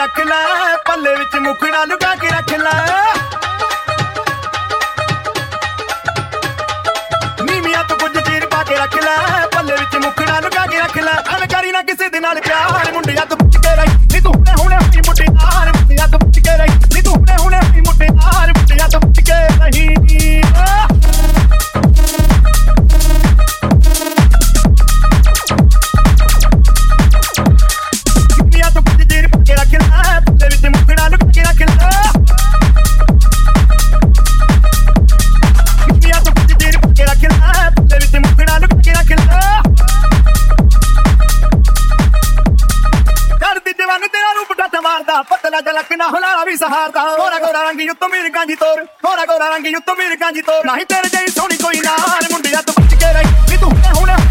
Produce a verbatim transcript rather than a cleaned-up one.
ਰੱਖ ਲੈ, ਪੱਲੇ ਵਿੱਚ ਮੁਖੜਾ ਲੁਕਾ ਕੇ ਰੱਖ ਲੈ। ਨੀਵੀਆਂ ਤੋਂ ਕੁਝ ਚੀਰ ਪਾ ਕੇ ਰੱਖ ਲੈ, ਪੱਲੇ ਵਿੱਚ ਮੁਖੜਾ ਲੁਕਾ ਕੇ ਰੱਖ ਲੈ। ਅਣਕਾਰੀ ਨਾ ਕਿਸੇ ਦੇ ਨਾਲ ਪਿਆਰ, ਮੁੰਡਿਆਂ ਤੋਂ ਪੁੱਛ ਕੇ ਰਹੀ ਨੀ ਤੂੰ ਹੁਣੇ ਹੁਣੇ ਆਪਣੀ ਮੁਟਿਆਰ, ਮੁੰਡਿਆਂ ਤੋਂ ਪੁੱਛ ਕੇ ਰਹੀ ਨੀ ਤੂੰ ਹੁਣੇ ਹੁਣੇ ਆਪਣੀ ਮੁਟਿਆਰ, ਮੁੰਡਿਆਂ ਤੋਂ ਪੁੱਛ ਕੇ ਰਹੀ। ਪਤਲਾ ਜਲਕ ਨਾ ਹੁਲਾਰਾ ਵੀ ਸਹਾਰਦਾ, ਗੋਰਾ ਗੋਰਾ ਰੰਗੀ ਉੱਤੋਂ ਮਿਰਗਾਂ ਦੀ ਤੋਰ, ਗੋਰਾ ਗੋਰਾ ਰੰਗੀ ਉੱਤੋਂ ਮਿਰਗਾਂ ਦੀ ਤੋਰ। ਨਹੀਂ ਤੇਰੇ ਜਿਹੀ ਸੋਹਣੀ ਕੋਈ ਨਾਰ, ਮੁੰਡਿਆਂ ਤੋਂ ਪੁੱਛ ਕੇ ਰਹੀ ਨੀ ਤੂੰ ਹੁਣੇ ਹੁਣੇ